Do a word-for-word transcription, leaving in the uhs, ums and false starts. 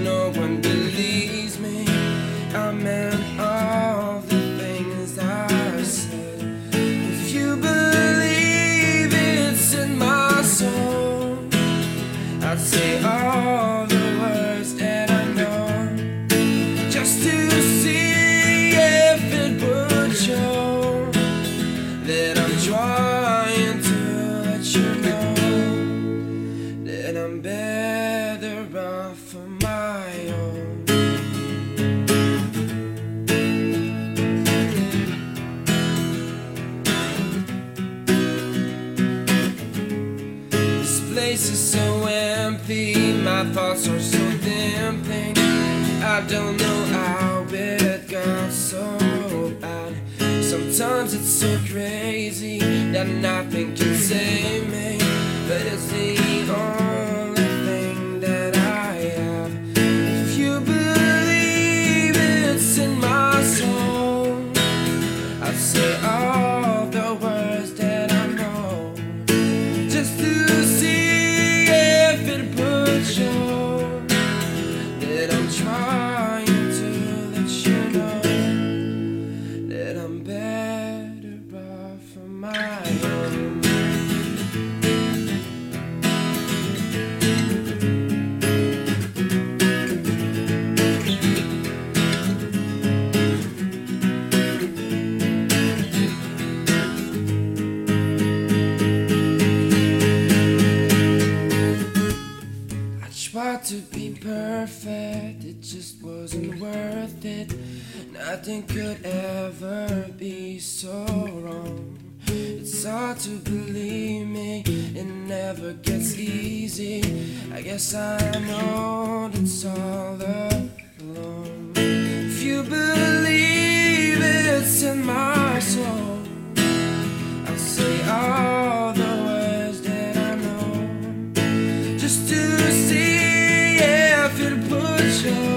no one believes me. I meant all the things I said. If you believe it's in my soul, I'd say all the words that I know, just to see if it would show that I'm trying to let you know that I'm better off on my own. This place is so empty, my thoughts are so dimpling. I don't know how it got so bad. Sometimes it's so crazy that nothing can save me, but it's the only thing that I have. If you believe it's in my soul, I'd say all the words that I know, just to see if it would show that I'm trying to let you know that I'm better off on my own. I tried to be perfect, it just wasn't worth it. Nothing could ever be so wrong. It's hard to believe me, it never gets easy. I guess I know it's all alone. If you believe it's in my soul, I'll say all the words that I know, just to see if it would show